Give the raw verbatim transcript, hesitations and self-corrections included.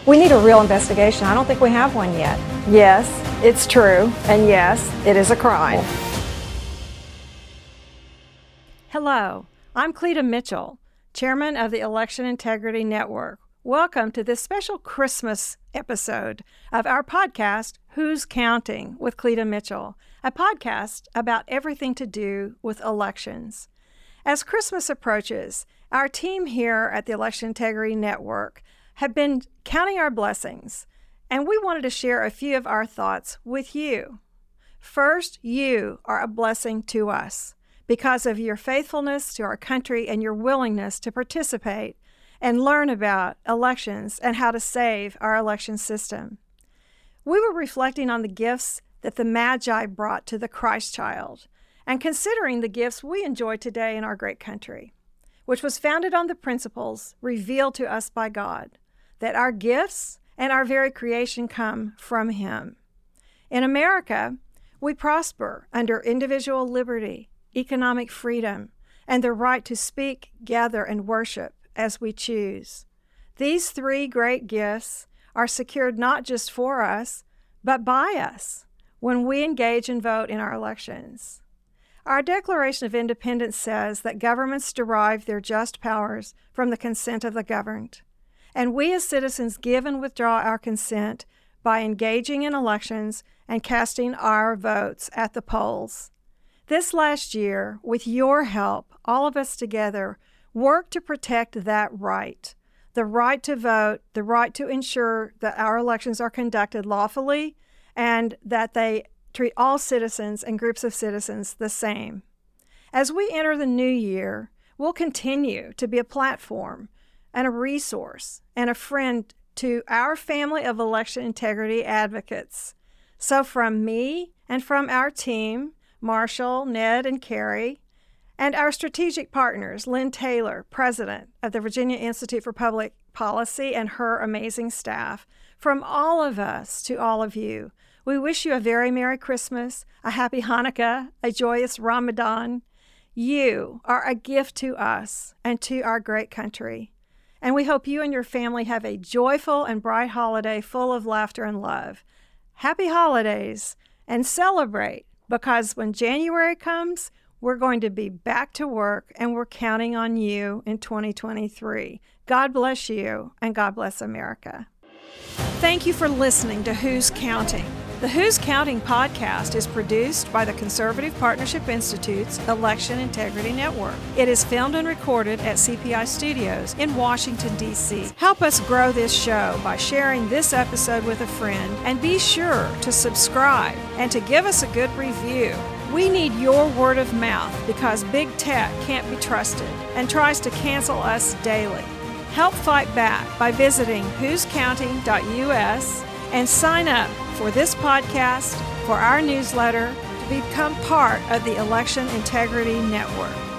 We need a real investigation. I don't think we have one yet. Yes, it's true, and yes, it is a crime. Hello, I'm Cleta Mitchell, Chairman of the Election Integrity Network. Welcome to this special Christmas episode of our podcast, Who's Counting, with Cleta Mitchell, a podcast about everything to do with elections. As Christmas approaches, our team here at the Election Integrity Network have been counting our blessings, and we wanted to share a few of our thoughts with you. First, you are a blessing to us because of your faithfulness to our country and your willingness to participate and learn about elections and how to save our election system. We were reflecting on the gifts that the Magi brought to the Christ child and considering the gifts we enjoy today in our great country, which was founded on the principles revealed to us by God, that our gifts and our very creation come from Him. In America, we prosper under individual liberty, economic freedom, and the right to speak, gather, and worship as we choose. These three great gifts are secured not just for us, but by us when we engage and vote in our elections. Our Declaration of Independence says that governments derive their just powers from the consent of the governed, and we as citizens give and withdraw our consent by engaging in elections and casting our votes at the polls. This last year, with your help, all of us together work to protect that right, the right to vote, the right to ensure that our elections are conducted lawfully and that they treat all citizens and groups of citizens the same. As we enter the new year, we'll continue to be a platform and a resource and a friend to our family of election integrity advocates. So from me and from our team, Marshall, Ned, and Carrie, and our strategic partners, Lynn Taylor, president of the Virginia Institute for Public Policy, and her amazing staff, from all of us to all of you, we wish you a very Merry Christmas, a Happy Hanukkah, a joyous Ramadan. You are a gift to us and to our great country. And we hope you and your family have a joyful and bright holiday full of laughter and love. Happy holidays, and celebrate, because when January comes, we're going to be back to work, and we're counting on you in twenty twenty-three. God bless you, and God bless America. Thank you for listening to Who's Counting. The Who's Counting podcast is produced by the Conservative Partnership Institute's Election Integrity Network. It is filmed and recorded at C P I Studios in Washington, D C Help us grow this show by sharing this episode with a friend, and be sure to subscribe and to give us a good review. We need your word of mouth because big tech can't be trusted and tries to cancel us daily. Help fight back by visiting whos counting dot U S and sign up for this podcast, for our newsletter, to become part of the Election Integrity Network.